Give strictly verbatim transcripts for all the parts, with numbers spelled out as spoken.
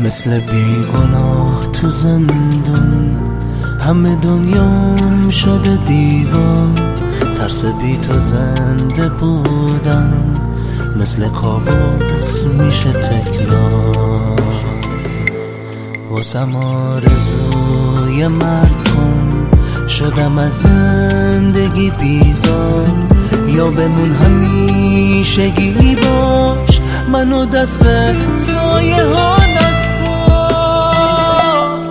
مثل بیگناه تو زندون، همه دنیام شده دیوار. ترس بی تو زنده بودم مثل کابوس میشه تکرار. واسم آرزوی مرگ کن، شدم از زندگی بیزار. یا بمون همیشگی باش، منو دست سایه ها نسپار.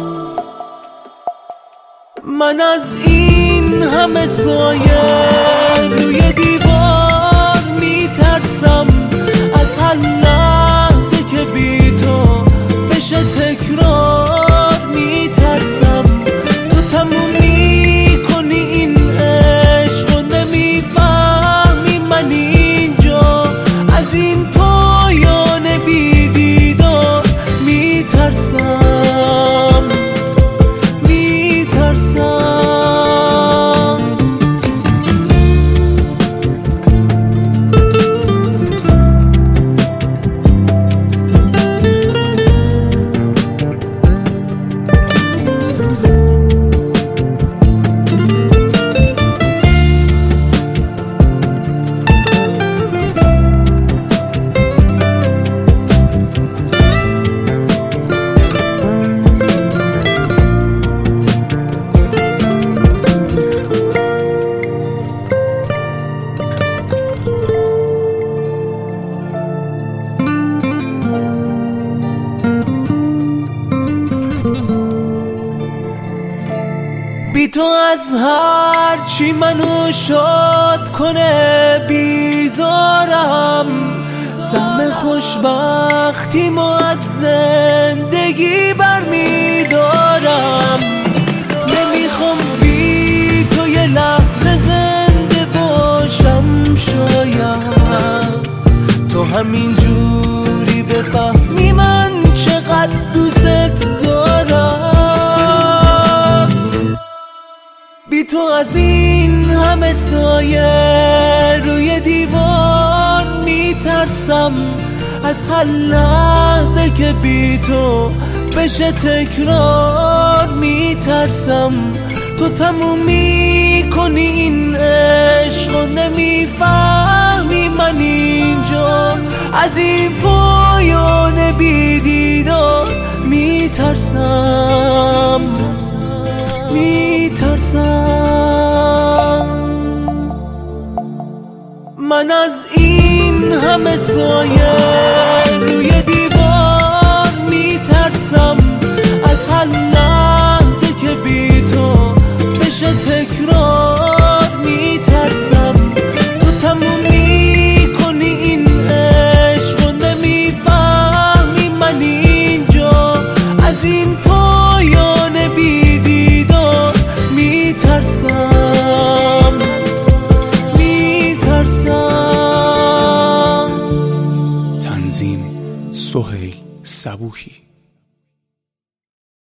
من از این همه سایه روی دیوار میترسم، از هر لحظه که بی تو بشه تکرار میترسم. تو تموم میکنی این عشق و نمیفهمی من اینجا، از این پایان بی دیدار میترسم میترسم. بی تو از هر چی منو شاد کنه بیزارم. سهم خوشبختیمو از زندگی برمیدارم. نمیخوام بی تو یه لحظه زنده باشم. شاید تو همین جوری بفهمی من چقدر دوست دارم. بی تو از این همه سایه روی دیوار میترسم، از هر لحظه که بی تو بشه تکرار میترسم. تو تموم میکنی این عشق و نمیفهمی من اینجا، از این پایان بی دیدار میترسم میترسم. من از این همه سایه روی دیوار میترسم، از هر لحظه که بی تو بشه تکرار میترسم. تو تموم میکنی این عشق و نمیفهمی من اینجا، از این پایان بی دیدار میترسم میترسم. تنظیم سهیل صبوحی.